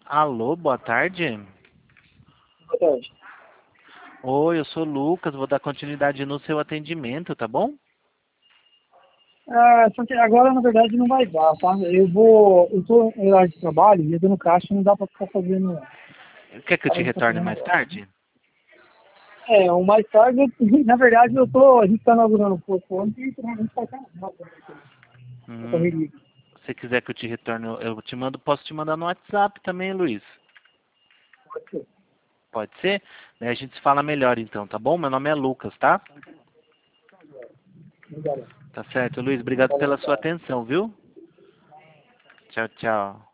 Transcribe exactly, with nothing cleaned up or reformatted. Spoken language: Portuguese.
Alô, boa tarde. Boa tarde. Oi, eu sou o Lucas, vou dar continuidade no seu atendimento, tá bom? Ah, só que agora, na verdade, não vai dar, tá? Eu vou... Eu tô em horário de trabalho e eu tô no caixa, não dá pra ficar fazendo... Quer que eu te Parando pra retorne fazer mais negócio. tarde? É, o mais tarde, eu- na verdade, eu tô... A gente tá inaugurando um pouco antes e provavelmente vai estar na Hum, correria. se quiser que eu te retorne, eu eu te mando, posso te mandar no WhatsApp também, Luiz. Pode ser. Pode ser? Daí a gente se fala melhor então, tá bom? Meu nome é Lucas, tá? Obrigado. Tá certo, Luiz. Obrigado Falou, pela sua tchau. atenção, viu? Tchau, tchau.